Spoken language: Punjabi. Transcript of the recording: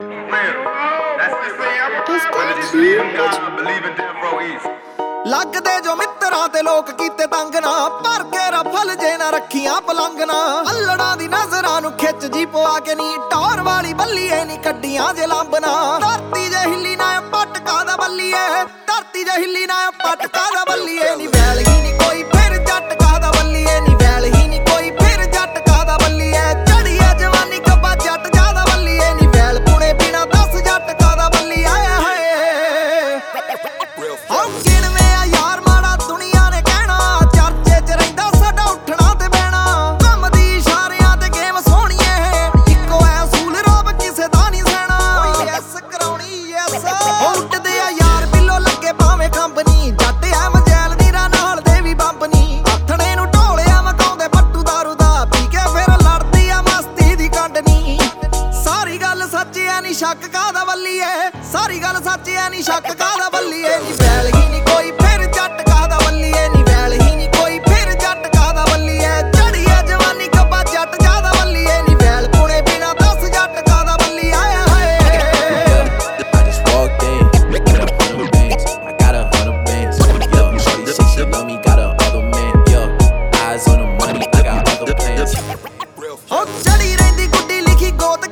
ਲੱਗਦੇ ਜੋ ਮਿੱਤਰਾਂ ਤੇ ਲੋਕ ਕੀਤੇ ਤੰਗ ਨਾ, ਭਰ ਕੇ ਰਫਲ ਜੇ ਨਾ ਰੱਖੀਆਂ ਪਲੰਗਣਾ। ਅੱਲੜਾਂ ਦੀ ਨਜ਼ਰਾਂ ਨੂੰ ਖਿੱਚ ਜੀ ਪਵਾ ਕੇ ਨੀ, ਟੌਰ ਵਾਲੀ ਬੱਲੀਏ ਨੀ ਕੱਢੀਆਂ ਜੇ ਲਾਂਬਣਾ। ਧਰਤੀ ਜੇ ਹਿੱਲੀ ਨਾ ਪਟਕਾ ਦਾ ਬੱਲੀਏ, ਧਰਤੀ ਜੇ ਹਿੱਲੀ ਨਾ ਪਟਕਾ ਦਾ ਬੱਲੀਏ। ਨੀ ਵੈਲ ਹੀ ਨੀ ਕੋਈ ਫਿਰ ਜੱਟ ਕਾ ਦਾ ਬੱਲੀਏ, ਨੀ ਵੈਲ ਹੀ ਨੀ ਕੋਈ ਫਿਰ ਜੱਟ ਕਾ ਦਾ ਬੱਲੀਏ। ਚੜੀ ਐ ਜਵਾਨੀ ਕੱਬਾ ਜੱਟ ਜਾਦਾ ਬੱਲੀਏ, ਨੀ ਵੈਲ ਪੁਣੇ ਬਿਨਾ 10 ਜੱਟ ਕਾ ਦਾ ਬੱਲੀਏ। ਸ਼ੱਕ ਕਾਦਾ ਬੱਲੀਏ, ਸਾਰੀ ਗੱਲ ਸੱਚ ਐ ਨੀ ਸ਼ੱਕ ਕਾਦਾ ਬੱਲੀਏ। ਨੀ ਵੈਲ ਹੀ ਨੀ ਕੋਈ ਫਿਰ ਜੱਟ ਕਾਦਾ ਬੱਲੀਏ, ਨੀ ਵੈਲ ਹੀ ਨੀ ਕੋਈ ਫਿਰ ਜੱਟ ਕਾਦਾ ਬੱਲੀਏ। ਚੜੀ ਐ ਜਵਾਨੀ ਕੱਬਾ ਜੱਟ ਜਾਦਾ ਬੱਲੀਏ, ਨੀ ਵੈਲ ਪੁਣੇ ਬਿਨਾ 10 ਜੱਟ ਕਾਦਾ ਬੱਲੀਏ। I just walked in, making 100 bands. I got 100 bands. Yo, shorty say she love me, got a other man. Yo, eyes on the money, I got other plans. ਚੜੀ ਰਹਿੰਦੀ ਗੁੱਡੀ ਲਿਖੀ ਗੋਤ